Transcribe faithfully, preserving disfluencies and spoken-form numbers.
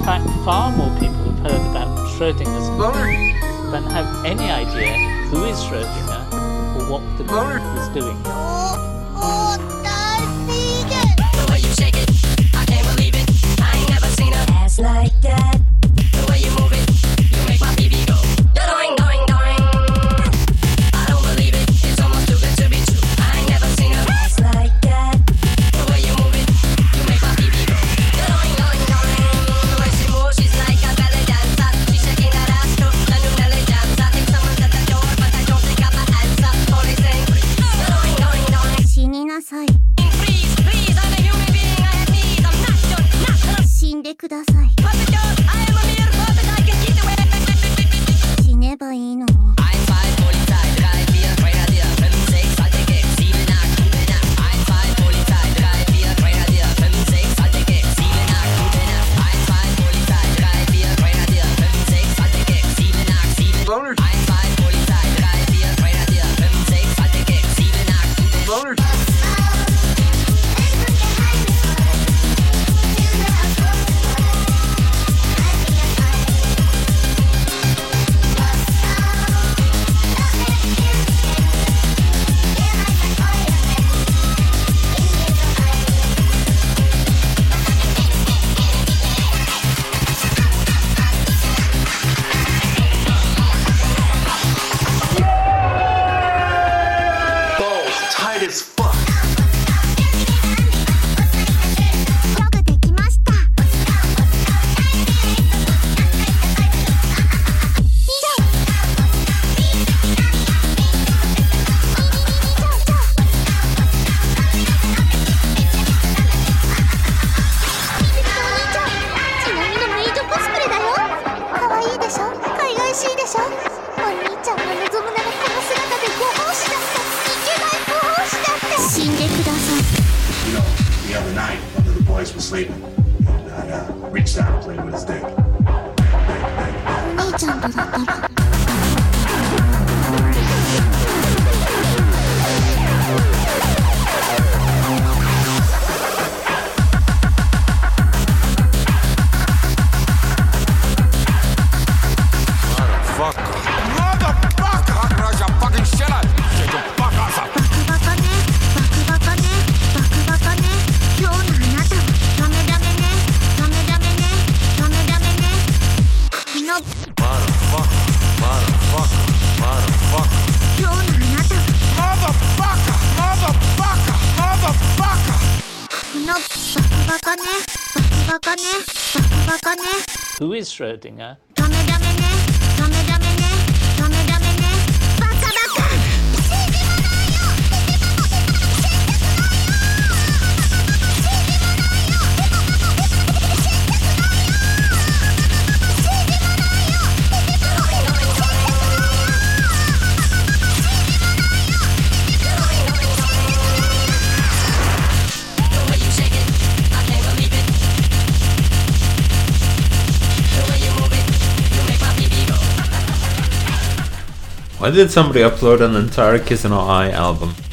fact, far more people have heard about Schrodinger's computer than have any idea who is Schrodinger or what the computer is doing. The way you shake it, I can't believe it. I ain't never seen a ass like that. The way you move it, you make my baby go doing, doing, doing. I don't believe it, it's almost too good to be true. I ain't never seen a ass like that. The way you move it, you make my baby go doing, doing, doing. The way she moves, she's like a belly dancer. She's shaking that ass to the new belly dancer. Think someone's at the door, but I don't think I'm the answer. Only saying doing, doing, doing. 死になさい。 Please, please, I'm a human being. I have needs. I'm not your, not her. 死んでください。 Puppet dog, I am a mere puppet. I can eat away. 死ねばいいの。 eins, zwei, Polizei, drei, vier, Grenadier, fünf, sechs, alte Gags, sieben, acht, gute Nacht. eins, zwei, Polizei, drei, vier, Grenadier, fünf, sechs, alte Gags, sieben, acht, gute Nacht. eins, zwei, Polizei, drei, vier, Grenadier, fünf, sechs, alte Gags, sieben, acht, sieben. eins, zwei, Polizei, drei, vier, Grenadier, fünf, sechs, alte Gags, sieben, acht, gute Nacht. Tight as fuck. よくできました。ちなみのメイドコスプレだよ。可愛いでしょ。海外しいでしょ。お兄ちゃんが望むならこの姿でご奉仕だって。いけないご奉仕だって。死んでください。 You know, the other night, one of the boys was sleeping, and I uh, reached down and played with his dick. お兄ちゃんとだったら。 Who is Schrodinger? ダメダメね、ダメダメね、ダメダメね、バカバカ。信じもないよ。 Why did somebody upload an entire Kiss in Our Eye album?